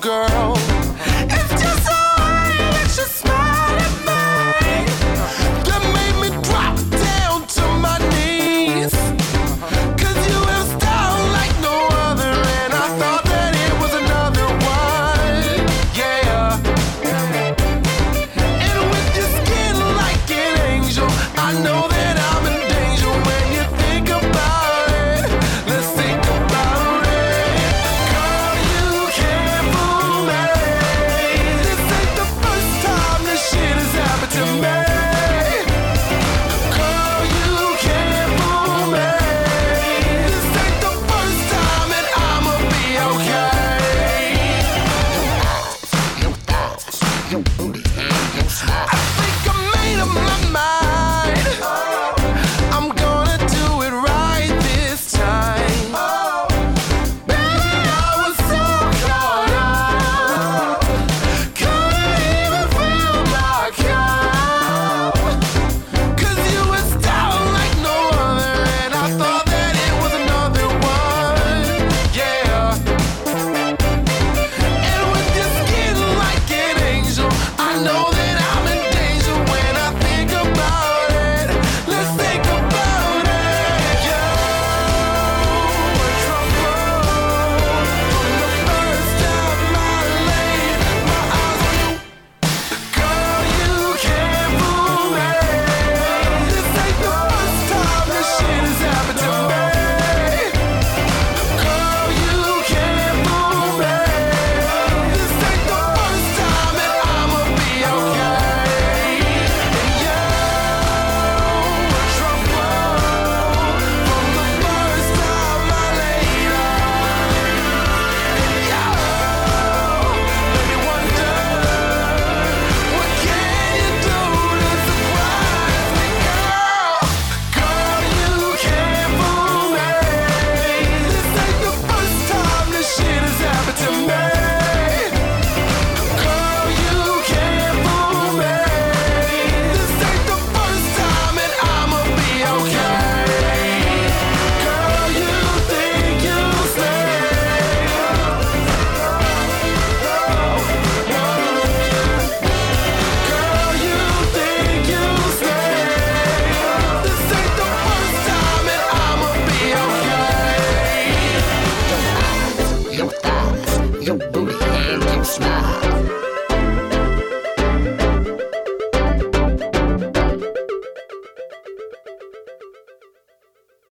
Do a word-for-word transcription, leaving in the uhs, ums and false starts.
girl. It's just the way that you smile at me that made me drop down to my knees. Cause you have style like no other, and I thought that it was another one. Yeah. And with your skin like an angel, I know that I'm in danger when you think about it. Let's think about it. Girl, you can't fool me. This ain't the first time this shit has happened to me. Girl, you can't fool me. This ain't the first time, and I'ma be okay. Your thighs, your booty, and your smile. I think I made up my mind. I'm gonna do it right this time. Baby, I was so caught up, couldn't even feel my count. Cause you were style like no other, and I thought that it was another one. Yeah. And with your skin like an angel, I know that I'm in danger when I think about it. Let's think about it. You're trouble from the first time I laid my eyes on you. Girl, you can't fool me. This ain't the first time this shit has happened to me. Girl, you can't fool me. This ain't the first time, and I'ma be okay. And you're trouble from the first time I laid eyes. And you made me wonder, what can you do to surprise me, girl? Girl, you can't fool me. This ain't the first time this shit has happened to me. Girl, you can't fool me. This ain't the first time, and I'ma be okay. Girl, you think you'll stay. Girl, you think you'll stay. This ain't the first time, and I'ma be okay. Your eyes, your thighs, your booty, and your smile.